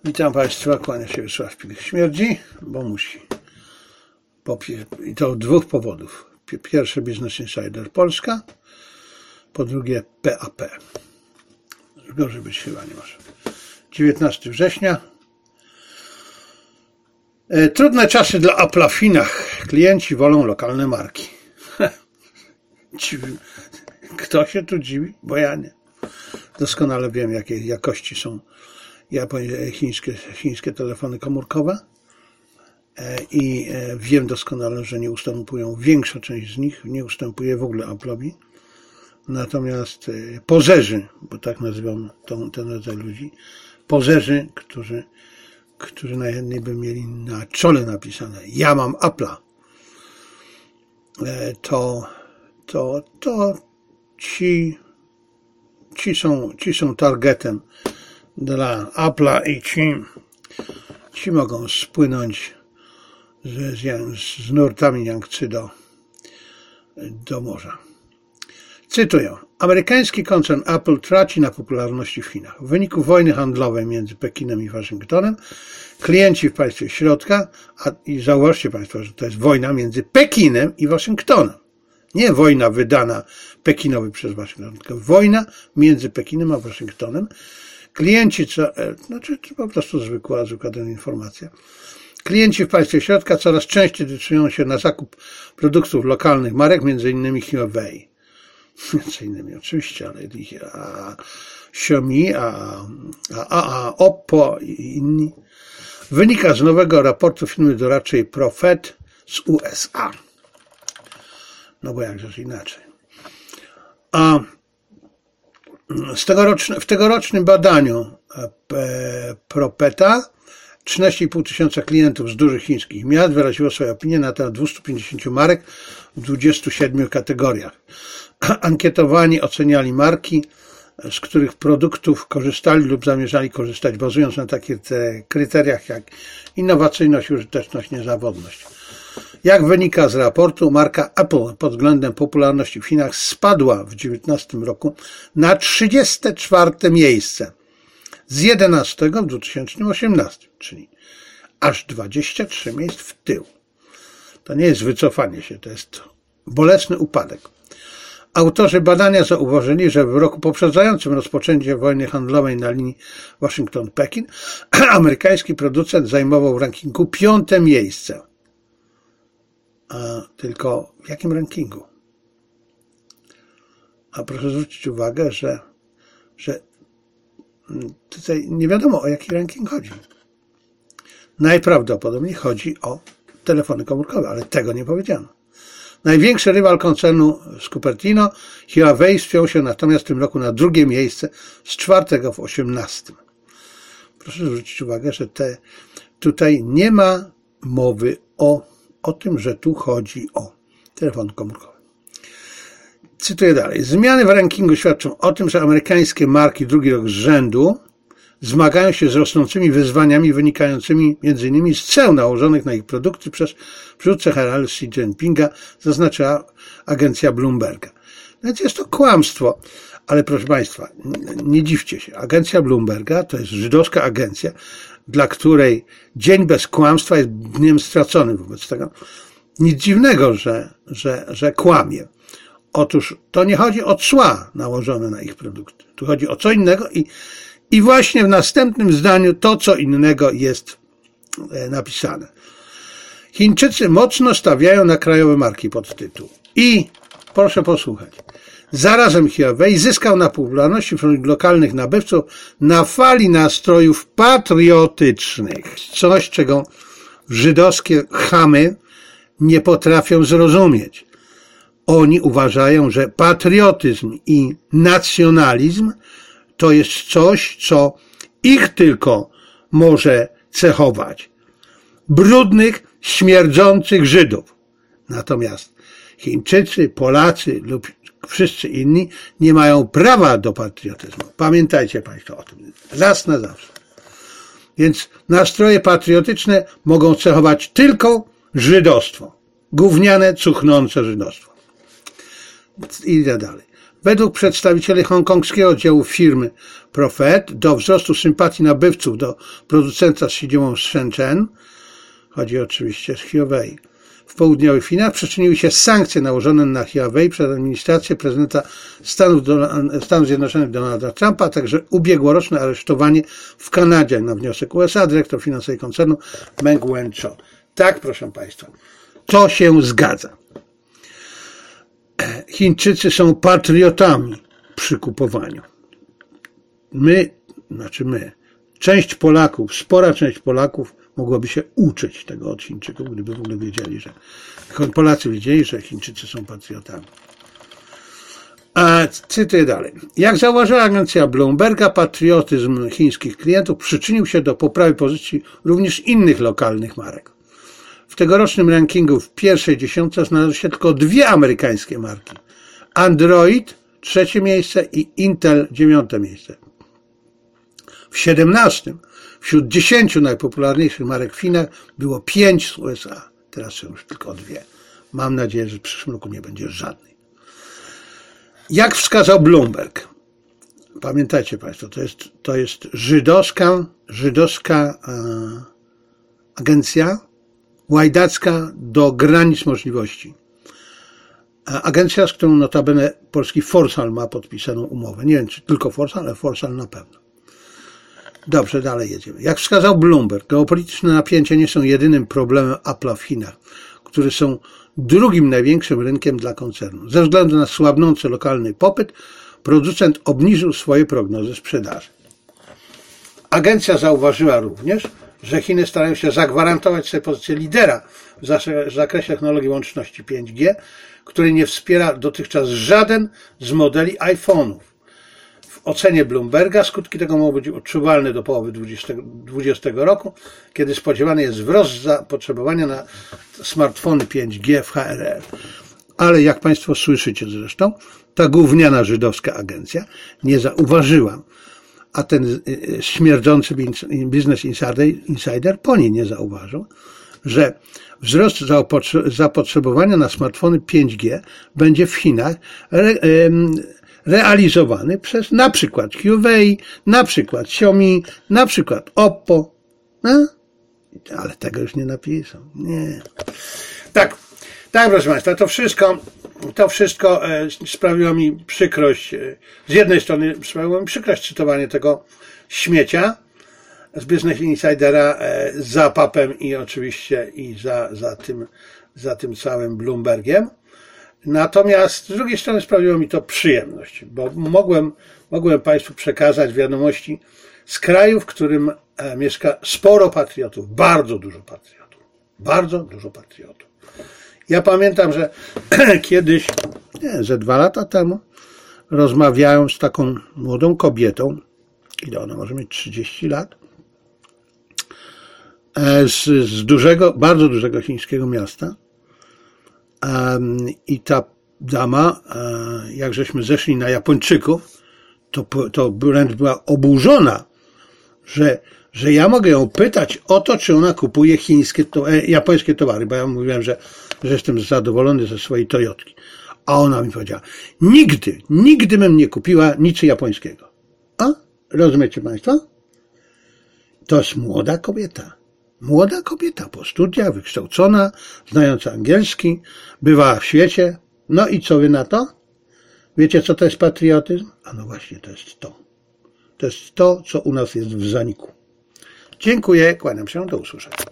Witam Państwa, kłania się Wiesław Pilich Śmierdzi, bo musi. I to z dwóch powodów. Pierwszy Business Insider Polska, po drugie PAP. Gorzej być chyba nie może. 19 września. Trudne czasy dla Apple'a w Chinach. Klienci wolą lokalne marki. Kto się tu dziwi? Bo ja nie. Doskonale wiem, jakiej jakości są chińskie telefony komórkowe i wiem doskonale, że nie ustępują, większa część z nich nie ustępuje w ogóle Apple'owi. Natomiast pozerzy, bo tak nazywam ten rodzaj ludzi, pozerzy, którzy najchętniej by mieli na czole napisane ja mam Apple'a, to ci są targetem dla Apple'a i ci mogą spłynąć z nurtami Yangtze do morza. Cytuję. Amerykański koncern Apple traci na popularności w Chinach. W wyniku wojny handlowej między Pekinem i Waszyngtonem klienci w państwie środka, i zauważcie Państwo, że to jest wojna między Pekinem i Waszyngtonem. Nie wojna wydana Pekinowi przez Waszyngton, tylko wojna między Pekinem a Waszyngtonem. Klienci, znaczy to po prostu zwykła informacja. Klienci w państwie środka coraz częściej decydują się na zakup produktów lokalnych marek, między innymi Huawei. Między innymi oczywiście, ale Xiaomi, Oppo i inni. Wynika z nowego raportu firmy doradczej Profet z USA. No bo jakżeż inaczej. W tegorocznym badaniu Propeta 13,5 tysiąca klientów z dużych chińskich miast wyraziło swoje opinie na temat 250 marek w 27 kategoriach. Ankietowani oceniali marki, z których produktów korzystali lub zamierzali korzystać, bazując na takich kryteriach jak innowacyjność, użyteczność, niezawodność. Jak wynika z raportu, marka Apple pod względem popularności w Chinach spadła w 2019 roku na 34. miejsce z 11 w 2018, czyli aż 23 miejsc w tył. To nie jest wycofanie się, to jest bolesny upadek. Autorzy badania zauważyli, że w roku poprzedzającym rozpoczęcie wojny handlowej na linii Waszyngton-Pekin amerykański producent zajmował w rankingu 5. miejsce. Tylko w jakim rankingu? A proszę zwrócić uwagę, że tutaj nie wiadomo, o jaki ranking chodzi. Najprawdopodobniej chodzi o telefony komórkowe, ale tego nie powiedziano. Największy rywal koncernu z Cupertino, Huawei, wspiął się natomiast w tym roku na 2. miejsce z 4. w 18. Proszę zwrócić uwagę, że tutaj nie ma mowy o tym, że tu chodzi o telefon komórkowy. Cytuję dalej. Zmiany w rankingu świadczą o tym, że amerykańskie marki drugi rok z rzędu zmagają się z rosnącymi wyzwaniami wynikającymi m.in. z ceł nałożonych na ich produkty przez przywódcę Herald Xi Jinpinga, zaznaczyła agencja Bloomberga. Więc jest to kłamstwo, ale proszę Państwa, nie dziwcie się. Agencja Bloomberga to jest żydowska agencja, dla której dzień bez kłamstwa jest dniem straconym. Wobec tego nic dziwnego, że kłamie. Otóż to nie chodzi o cła nałożone na ich produkty. Tu chodzi o co innego i właśnie w następnym zdaniu to, co innego jest napisane. Chińczycy mocno stawiają na krajowe marki, podtytuł. I proszę posłuchać. Zarazem Huawei zyskał na popularności wśród lokalnych nabywców na fali nastrojów patriotycznych. Coś, czego żydowskie chamy nie potrafią zrozumieć. Oni uważają, że patriotyzm i nacjonalizm to jest coś, co ich tylko może cechować. Brudnych, śmierdzących Żydów. Natomiast Chińczycy, Polacy lub wszyscy inni nie mają prawa do patriotyzmu. Pamiętajcie Państwo o tym. Raz na zawsze. Więc nastroje patriotyczne mogą cechować tylko żydostwo. Gówniane, cuchnące żydostwo. Idę dalej. Według przedstawicieli hongkongskiego oddziału firmy Prophet do wzrostu sympatii nabywców do producenta z siedzibą w Shenzhen, chodzi oczywiście o Huawei, w południowych Chinach przyczyniły się sankcje nałożone na Huawei przez administrację prezydenta Stanów Zjednoczonych Donalda Trumpa, a także ubiegłoroczne aresztowanie w Kanadzie na wniosek USA dyrektor finansowy koncernu Meng Wanzhou. Tak, proszę Państwa, to się zgadza. Chińczycy są patriotami przy kupowaniu. Część Polaków, spora część Polaków mogłaby się uczyć tego od Chińczyków, gdyby w ogóle wiedzieli, że Polacy wiedzieli, że Chińczycy są patriotami. A cytuję dalej. Jak zauważyła agencja Bloomberga, patriotyzm chińskich klientów przyczynił się do poprawy pozycji również innych lokalnych marek. W tegorocznym rankingu w pierwszej dziesiątce znalazły się tylko 2 amerykańskie marki. Android 3. miejsce i Intel 9. miejsce. W 17. wśród 10 najpopularniejszych marek w Chinach było 5 z USA. Teraz są już tylko 2. Mam nadzieję, że w przyszłym roku nie będzie żadnej. Jak wskazał Bloomberg, pamiętajcie Państwo, to jest żydowska agencja, łajdacka do granic możliwości. Agencja, z którą notabene polski Forsal ma podpisaną umowę. Nie wiem, czy tylko Forsal, ale Forsal na pewno. Dobrze, dalej jedziemy. Jak wskazał Bloomberg, geopolityczne napięcia nie są jedynym problemem Apple'a w Chinach, które są drugim największym rynkiem dla koncernu. Ze względu na słabnący lokalny popyt, producent obniżył swoje prognozy sprzedaży. Agencja zauważyła również, że Chiny starają się zagwarantować sobie pozycję lidera w zakresie technologii łączności 5G, której nie wspiera dotychczas żaden z modeli iPhone'ów. W ocenie Bloomberga skutki tego mogą być odczuwalne do połowy 2020 roku, kiedy spodziewany jest wzrost zapotrzebowania na smartfony 5G w HRR. Ale jak Państwo słyszycie zresztą, ta gówniana żydowska agencja nie zauważyła, a ten śmierdzący Business Insider po niej nie zauważył, że wzrost zapotrzebowania na smartfony 5G będzie w Chinach realizowany przez na przykład Huawei, na przykład Xiaomi, na przykład Oppo. No? Ale tego już nie napiszą. Nie. Tak, proszę Państwa, to wszystko sprawiło mi przykrość. Z jednej strony sprawiło mi przykrość cytowanie tego śmiecia z Business Insidera za papem i oczywiście i za tym całym Bloombergiem. Natomiast z drugiej strony sprawiło mi to przyjemność, bo mogłem Państwu przekazać wiadomości z kraju, w którym mieszka sporo patriotów, bardzo dużo patriotów. Ja pamiętam, że kiedyś, ze 2 lata temu, rozmawiałem z taką młodą kobietą, ile ona może mieć, 30 lat, z bardzo dużego chińskiego miasta. I ta dama, jak żeśmy zeszli na Japończyków, to wręcz była oburzona, że ja mogę ją pytać o to, czy ona kupuje japońskie towary, bo ja mówiłem, że jestem zadowolony ze swojej Toyotki. A ona mi powiedziała, nigdy bym nie kupiła nic japońskiego. A? Rozumiecie Państwo? To jest młoda kobieta po studiach, wykształcona, znająca angielski, bywała w świecie. No i co wy na to? Wiecie, co to jest patriotyzm? A no właśnie, to jest to. To jest to, co u nas jest w zaniku. Dziękuję, kłaniam się, do usłyszenia.